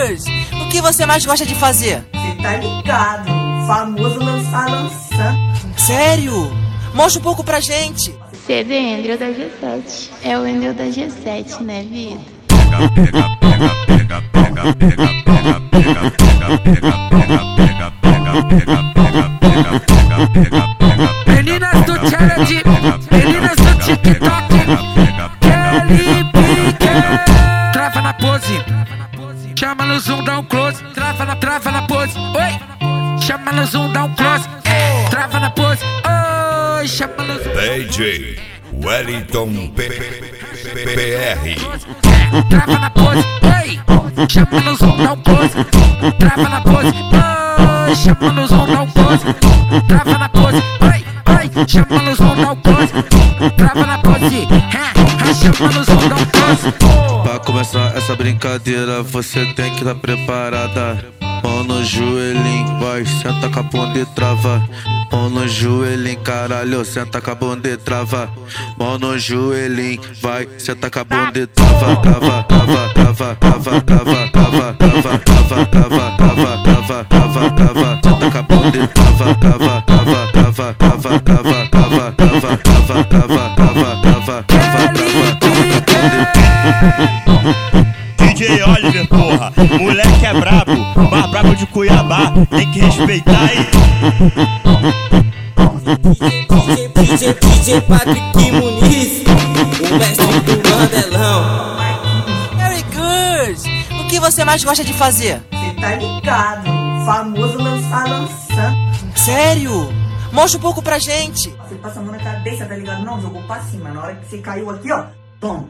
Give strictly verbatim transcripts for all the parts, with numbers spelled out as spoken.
Good! O que você mais gosta de fazer? Cê tá ligado, famoso lançar lançando. Sério? Mostra um pouco pra gente. Você é do Endel da G sete. É o Endel da G sete, né, vida? Meninas do challenge, meninas do TikTok, Kelly Pique. Trava na pose, chama no zoom, dá um close. Trava na, trava na pose, oi. Chama no zoom, dá um close. Trava na pose, oi. Chama no zoom. D J Wellington P R. Trava na pose, oi. Chama no zoom, dá um close. Trava na pose, oi. Chama no zoom, dá um close. Trava na pose, oi, oi. Chama no zoom, dá um close. Trava na pose, ha, chama no zoom, dá um close. Pra começar essa brincadeira, você tem que estar preparada. Mão no joelhinho, vai, senta com a bunda e trava. Mão no joelhinho, caralho, senta com a bunda e trava. Mão no joelhinho, vai, senta com a bunda e trava. Trava, trava, trava, trava, trava, trava, trava, trava, trava, trava, trava, trava, trava. Senta com a bunda e trava, trava, trava, trava, trava, trava, trava, trava, trava, trava, trava, trava, trava, D J Oliver, porra, moleque é brabo, mais brabo de Cuiabá, tem que respeitar aí. D J, D J Patrick Muniz, o mestre do Mandelão. Very good! O que você mais gosta de fazer? Cê tá ligado, famoso lançar lançando. Sério? Mostra um pouco pra gente. Você passa a mão na cabeça, tá ligado? Não, jogou pra cima. Na hora que você caiu aqui, ó, toma.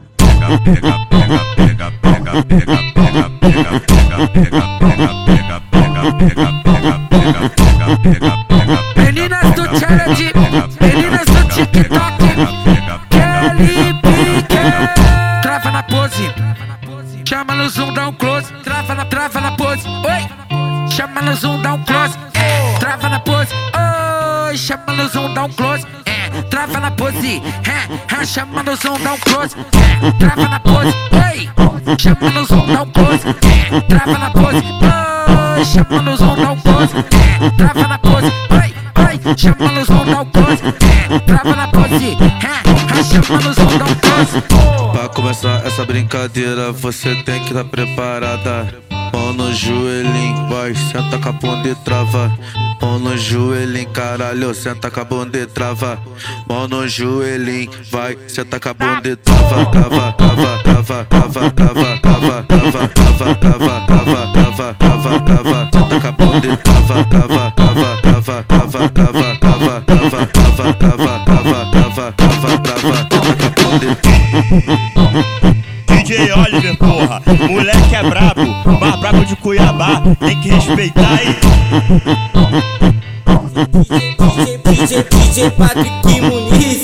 Meninas do challenge, meninas do TikTok, Kelly Pique. Trava na pose, chama no zoom, dá um close. Trava na, trava na pose, oi. Chama no zoom, dá um close. Trava na pose, oi. Chama no zoom, dá um close. Trava na pose, ha, chama no zoom, dá um close. Trava na pose, oi. Chama no zoom, dá um close. Trava na pose, oi. Chama no zoom, dá um close. Trava na pose, oi, oi. Chama no zoom, dá um close. Trava na pose, ha, chama no zoom, dá um close. Pra começar essa brincadeira, você tem que estar preparada. Mão no joelhinho, vai, senta com a bunda e trava. Mão no joelhinho, caralho, senta com a bunda e trava. Mão no joelhinho, vai, senta com a bunda e trava. Trava, trava, trava, trava, trava, trava, trava, trava, trava, trava, trava, trava, trava. Senta com a bunda e trava, trava, trava, trava, trava, trava, trava, trava, trava, trava, trava, trava, trava, trava. Senta com a bunda e trava. D J Oliver, porra, moleque é brabo, mais brabo de Cuiabá, tem que respeitar aí. D J, D J, D J Patrick Muniz.